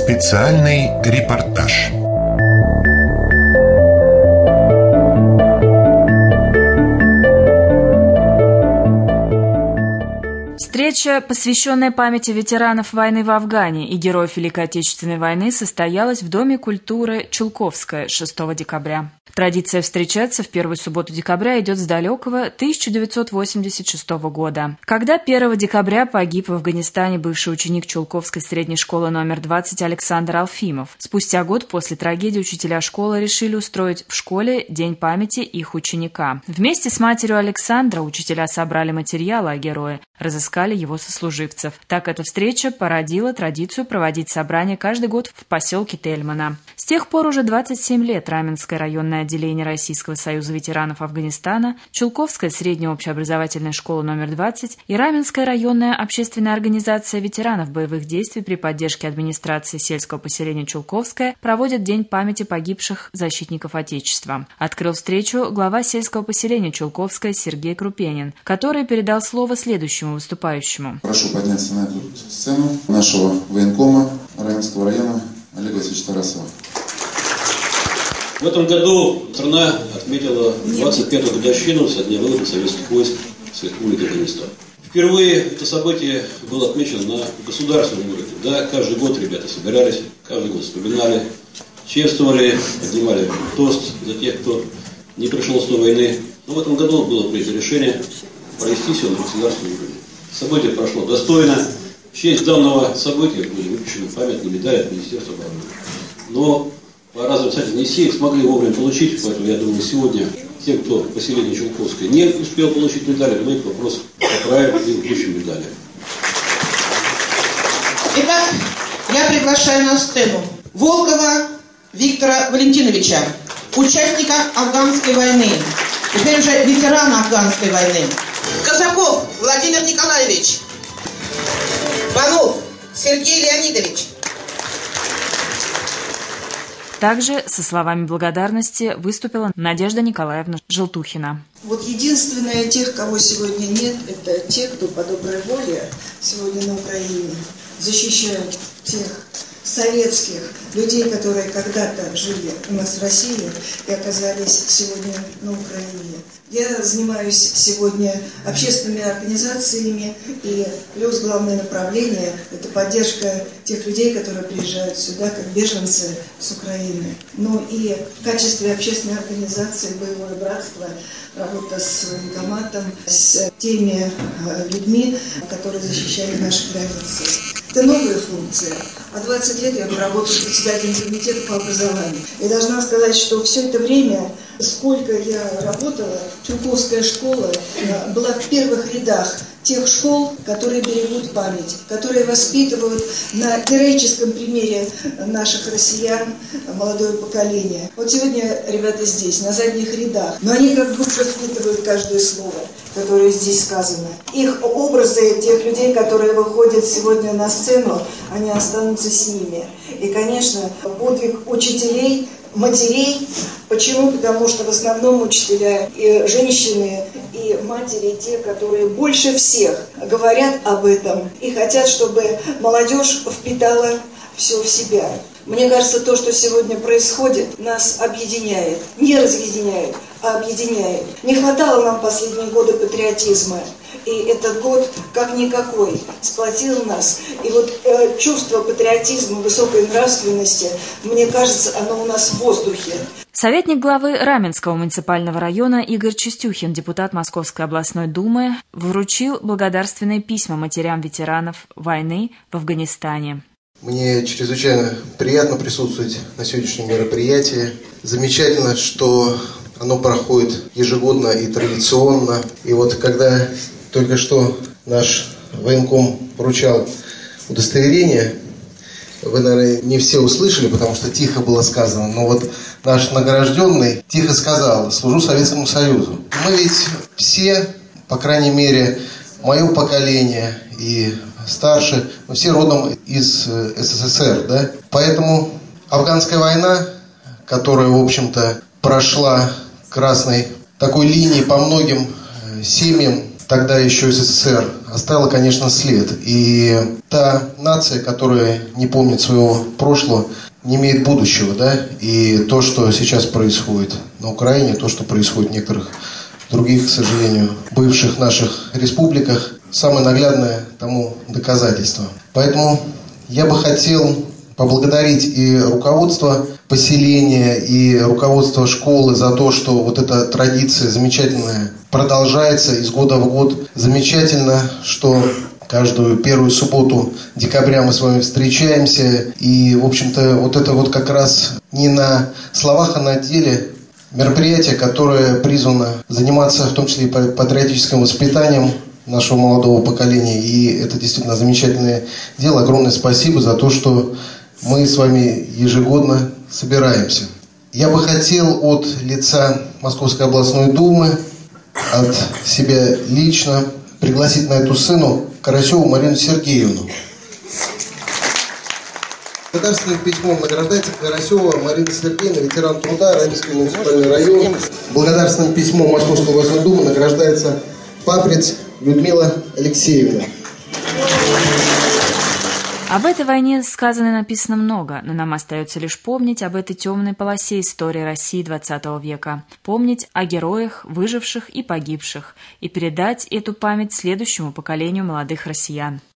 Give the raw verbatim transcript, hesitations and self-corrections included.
Специальный репортаж. Встреча, посвященная памяти ветеранов войны в Афгане и героев Великой Отечественной войны, состоялась в Доме культуры Чулковская шестого декабря. Традиция встречаться в первую субботу декабря идет с далекого тысяча девятьсот восемьдесят шестого года, когда первого декабря погиб в Афганистане бывший ученик Чулковской средней школы номер двадцать Александр Алфимов. Спустя год после трагедии учителя школы решили устроить в школе День памяти их ученика. Вместе с матерью Александра учителя собрали материалы о герое, разыскали его сослуживцев. Так эта встреча породила традицию проводить собрания каждый год в поселке Тельмана. С тех пор уже двадцать семь лет Раменское районное отделение Российского союза ветеранов Афганистана, Чулковская средняя общеобразовательная школа номер двадцать и Раменская районная общественная организация ветеранов боевых действий при поддержке администрации сельского поселения Чулковская проводят День памяти погибших защитников Отечества. Открыл встречу глава сельского поселения Чулковская Сергей Крупенин, который передал слово следующему выступающему. Прошу подняться на эту сцену нашего военкома Раменского района Олега Васильевича Тарасова. В этом году страна отметила двадцать пятую годовщину со дня вывода советских войск с Республики Афганистан. Впервые это событие было отмечено на государственном уровне. Да, каждый год ребята собирались, каждый год вспоминали, чествовали, поднимали тост за тех, кто не пришел с той войны. Но в этом году было принято решение провести все на государственном уровне. Событие прошло достойно. В честь данного события были выпущены памятные медали от Министерства обороны. Но по разным обстоятельствам не все их смогли вовремя получить, поэтому я думаю, сегодня те, кто в поселении Чулковской не успел получить медали, мы этот вопрос поправим и выпущим медали. Итак, я приглашаю на сцену Волкова Виктора Валентиновича, участника Афганской войны, теперь уже ветерана Афганской войны. Казаков Владимир Николаевич, Панов Сергей Леонидович. Также со словами благодарности выступила Надежда Николаевна Желтухина. Вот единственное, тех, кого сегодня нет, это те, кто по доброй воле сегодня на Украине защищают тех советских людей, которые когда-то жили у нас в России и оказались сегодня на Украине. Я занимаюсь сегодня общественными организациями, и плюс главное направление – это поддержка тех людей, которые приезжают сюда как беженцы с Украины. Ну и в качестве общественной организации «Боевое братство» работа с военкоматом, с теми людьми, которые защищали наши границы. Это новые функции. А двадцать лет я работаю председателем комитета по образованию. И должна сказать, что все это время, сколько я работала, Чулковская школа была в первых рядах тех школ, которые берегут память, которые воспитывают на героическом примере наших россиян молодое поколение. Вот сегодня ребята здесь, на задних рядах, но они как будто впитывают каждое слово, которое здесь сказано. Их образы тех людей, которые выходят сегодня на сцену, они останутся с ними. И, конечно, подвиг учителей, матерей. Почему? Потому что в основном учителя и женщины, и матери, те, которые больше всех говорят об этом и хотят, чтобы молодежь впитала все в себя. Мне кажется, то, что сегодня происходит, нас объединяет. Не разъединяет, а объединяет. Не хватало нам последние годы патриотизма. И этот год, как никакой, сплотил нас. И вот э, чувство патриотизма, высокой нравственности, мне кажется, оно у нас в воздухе. Советник главы Раменского муниципального района Игорь Чистюхин, депутат Московской областной думы, вручил благодарственные письма матерям ветеранов войны в Афганистане. Мне чрезвычайно приятно присутствовать на сегодняшнем мероприятии. Замечательно, что оно проходит ежегодно и традиционно. И вот когда только что наш военком вручал удостоверение, вы, наверное, не все услышали, потому что тихо было сказано, но вот наш награжденный тихо сказал: «Служу Советскому Союзу». Мы ведь все, по крайней мере, мое поколение и старше, мы все родом из СССР, да? Поэтому афганская война, которая, в общем-то, прошла красной такой линией по многим семьям тогда еще СССР, оставила, конечно, след. И та нация, которая не помнит своего прошлого, не имеет будущего, да, и то, что сейчас происходит на Украине, то, что происходит в некоторых других, к сожалению, бывших наших республиках, самое наглядное тому доказательство. Поэтому я бы хотел поблагодарить и руководство поселения, и руководство школы за то, что вот эта традиция замечательная продолжается из года в год. Замечательно, что каждую первую субботу декабря мы с вами встречаемся. И, в общем-то, вот это вот как раз не на словах, а на деле мероприятие, которое призвано заниматься в том числе и патриотическим воспитанием нашего молодого поколения. И это действительно замечательное дело. Огромное спасибо за то, что мы с вами ежегодно собираемся. Я бы хотел от лица Московской областной думы, от себя лично, пригласить на эту сцену Карасеву Марину Сергеевну. Благодарственным письмом награждается Карасева Марина Сергеевна, ветеран труда, Раменский муниципальный район. Благодарственным письмом Московской областной думы награждается Паприц Людмила Алексеевна. Об этой войне сказано и написано много, но нам остается лишь помнить об этой темной полосе истории России двадцатого века, помнить о героях, выживших и погибших, и передать эту память следующему поколению молодых россиян.